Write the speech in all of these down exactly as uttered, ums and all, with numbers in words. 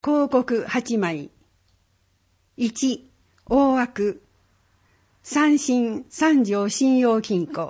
広告はちまい。いち、大枠。三信三条信用金庫。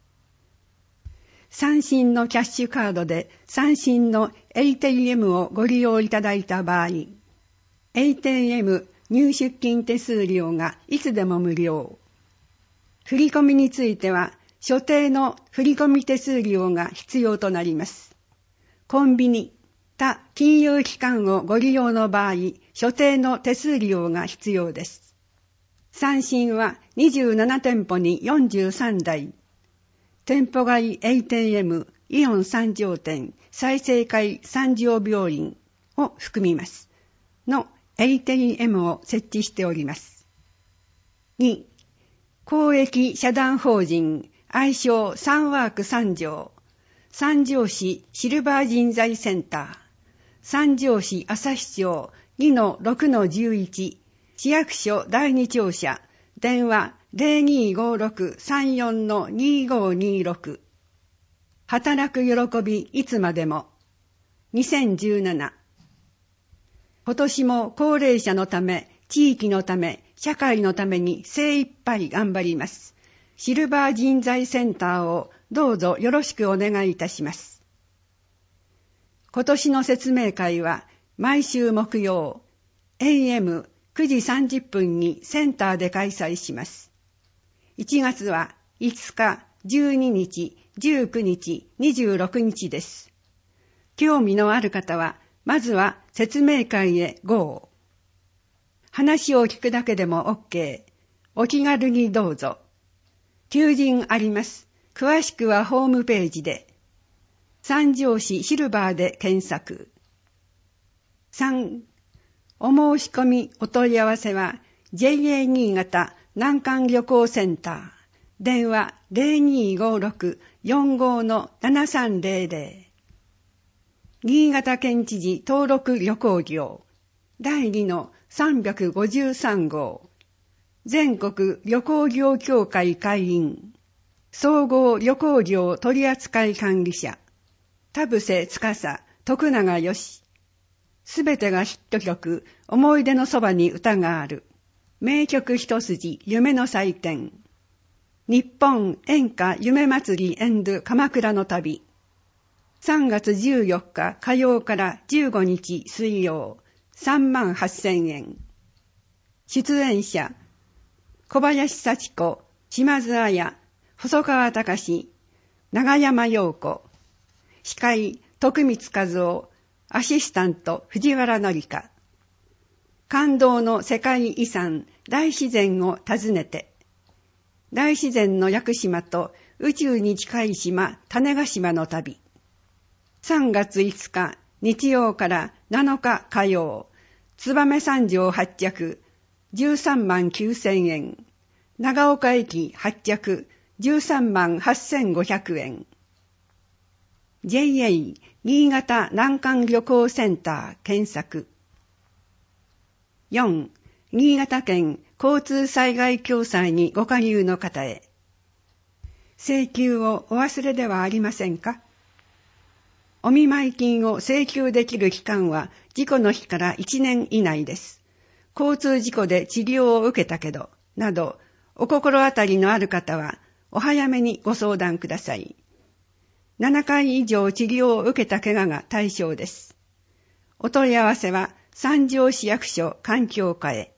三信のキャッシュカードで三信の エーティーエム をご利用いただいた場合、エーティーエム 入出金手数料がいつでも無料。振込については、所定の振込手数料が必要となります。コンビニ、他金融機関をご利用の場合、所定の手数料が必要です。三信はにじゅうななてんぽによんじゅうさんだい、店舗外 エーティーエム、イオン三条店、済生会三条病院を含みます。の エーティーエム を設置しております。に、公益社団法人、愛称サンワーク三条、三条市シルバー人材センター、三条市旭町 にのろくのじゅういち、市役所第二庁舎、電話 ゼロにーごーろくさんよんのにーごーにーろく。働く喜びいつまでも。にせんじゅうなな。今年も高齢者のため、地域のため、社会のために精一杯頑張ります。シルバー人材センターをどうぞよろしくお願いいたします。今年の説明会は毎週木曜 エーエムくじさんじゅっぷんにセンターで開催します。いちがつはいつか、じゅうににち、じゅうくにち、にじゅうろくにちです。興味のある方はまずは説明会へ ゴー。話を聞くだけでも OK。お気軽にどうぞ。求人あります。詳しくはホームページで。三条市シルバーで検索。さん、お申し込みお問い合わせは ジェイエー 新潟南関旅行センター。電話 ゼロにーごーろくよんごーのななさんゼロゼロ。新潟県知事登録旅行業だいにのさんびゃくごじゅうさんごう。全国旅行業協会会員。総合旅行業取扱管理者。田臥司、徳永よし。すべてがヒット曲、思い出のそばに歌がある。名曲一筋、夢の祭典。日本演歌夢祭り鎌倉の旅。さんがつじゅうよっか火曜からじゅうごにち水曜、さんまんはっせんえん。出演者、小林幸子、島津彩、細川隆、長山陽子。司会、徳光和夫、アシスタント、藤原紀香。感動の世界遺産、大自然を訪ねて。大自然の屋久島と宇宙に近い島、種子島の旅。さんがついつか、日曜からなのか火曜、燕三条発着、じゅうさんまんきゅうせんえん。長岡駅発着、じゅうさんまんはっせんごひゃくえん。ジェイエー 新潟南関旅行センター検索。よん. 新潟県交通災害共済にご加入の方へ。請求をお忘れではありませんか？お見舞い金を請求できる期間は事故の日からいちねん以内です。交通事故で治療を受けたけど、など、お心当たりのある方はお早めにご相談ください。ななかい以上治療を受けた怪我が対象です。お問い合わせは三条市役所環境課へ。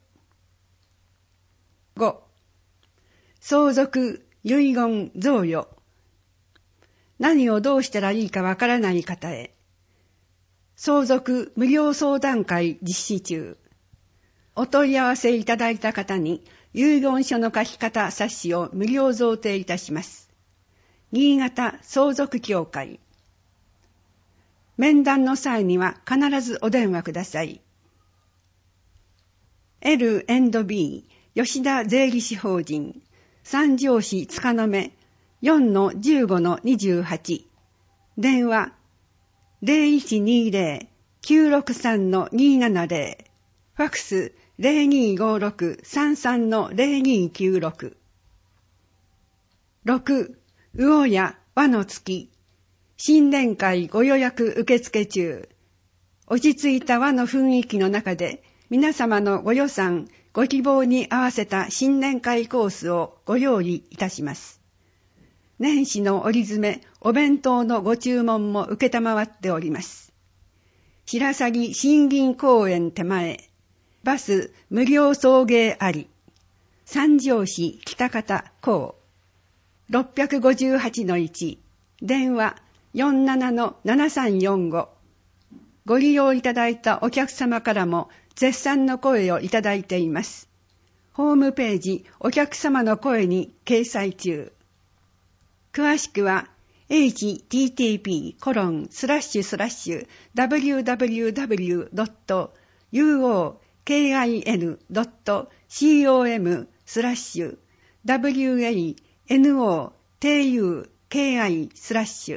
ご. 相続、遺言、贈与。何をどうしたらいいかわからない方へ。相続無料相談会実施中。お問い合わせいただいた方に遺言書の書き方冊子を無料贈呈いたします。新潟相続協会。面談の際には必ずお電話ください。エルアンドビー 吉田税理士法人三条市塚の目 よんのじゅうごのにじゅうはち。電話 ゼロいちにゼロ きゅうろくさんのにーななゼロ。ファクス ゼロにーごーろく さんさんのゼロにーきゅうろく。ろく. 魚屋和の月新年会ご予約受付中。 落ち着いた和の雰囲気の中で、皆様のご予算、ご希望に合わせた新年会コースをご用意いたします。年始の折り詰め、お弁当のご注文も受けたまわっております。白鷺新銀公園手前、バス無料送迎あり、三条市北方港、ろっぴゃくごじゅうはちのいち、電話 よんななのななさんよんご。ご利用いただいたお客様からも絶賛の声をいただいています。ホームページお客様の声に掲載中。詳しくは エイチティーティーピーコロンスラッシュスラッシュダブリューダブリューダブリュードットユーオーケーアイエヌドットコムスラッシュダブリューエーエヌオーティーユーケーアイスラッシュ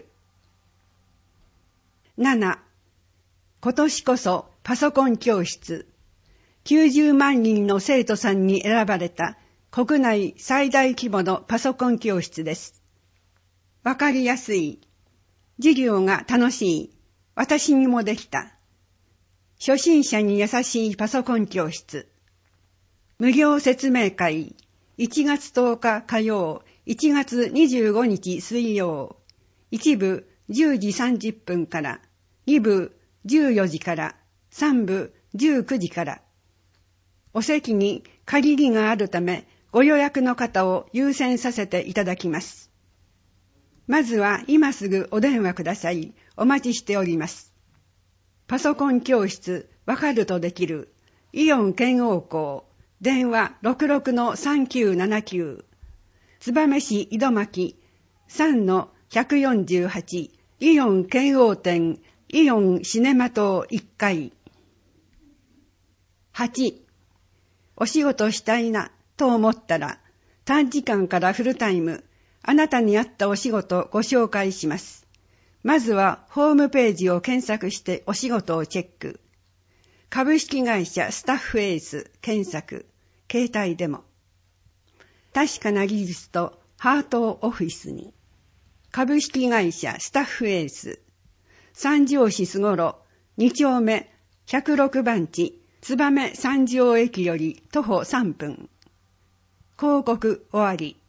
なな今年こそパソコン教室きゅうじゅうまんにんの生徒さんに選ばれた国内最大規模のパソコン教室です。わかりやすい。授業が楽しい。私にもできた。初心者に優しいパソコン教室。無料説明会。いちがつとおか火曜、いちがつにじゅうごにち水曜。いち部じゅうじさんじゅっぷんから、に部じゅうよじから、さん部じゅうくじから。お席に限りがあるため、ご予約の方を優先させていただきます。まずは今すぐお電話ください。お待ちしております。パソコン教室わかるとできるイオン健王校電話 ろくろくのさんきゅうななきゅう 燕市井戸巻 さんのひゃくよんじゅうはち イオン健王店イオンシネマ棟いっかい。はちお仕事したいなと思ったら短時間からフルタイムあなたに合ったお仕事をご紹介します。まずはホームページを検索してお仕事をチェック。株式会社スタッフエース検索。携帯でも。確かな技術とハートオフィスに。株式会社スタッフエース。三条市すごろに丁目ひゃくろく番地燕三条駅より徒歩さんぷん。広告終わり。